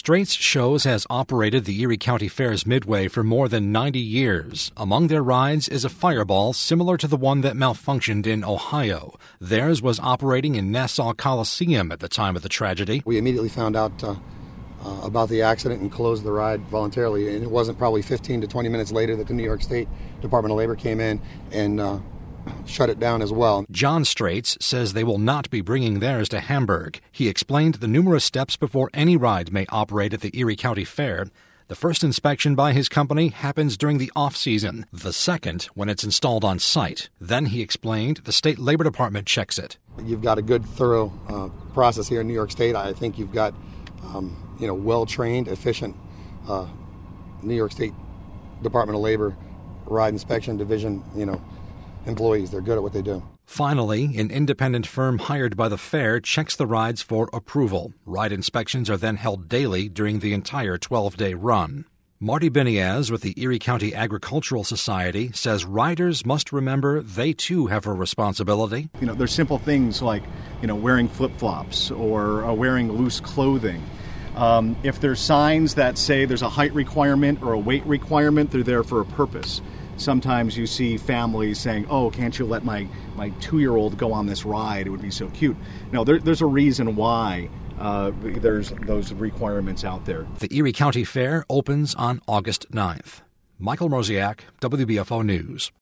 Straits Shows has operated the Erie County Fair's Midway for more than 90 years. Among their rides is a fireball similar to the one that malfunctioned in Ohio. Theirs was operating in Nassau Coliseum at the time of the tragedy. We immediately found out about the accident and closed the ride voluntarily. And it wasn't probably 15 to 20 minutes later that the New York State Department of Labor came in and shut it down as well. John Straits says they will not be bringing theirs to Hamburg. He explained the numerous steps before any ride may operate at the Erie County Fair. The first inspection by his company happens during the off-season, the second when it's installed on site. Then, he explained, the State Labor Department checks it. You've got a good, thorough process here in New York State. I think you've got well-trained, efficient New York State Department of Labor Ride Inspection Division, employees. They're good at what they do. Finally, an independent firm hired by the fair checks the rides for approval. Ride inspections are then held daily during the entire 12-day run. Marty Beniaz with the Erie County Agricultural Society says riders must remember they too have a responsibility. There's simple things like, wearing flip-flops or wearing loose clothing. If there's signs that say there's a height requirement or a weight requirement, they're there for a purpose. Sometimes you see families saying, "Oh, can't you let my 2-year-old go on this ride? It would be so cute." No, there's a reason why there's those requirements out there. The Erie County Fair opens on August 9th. Michael Mroziak, WBFO News.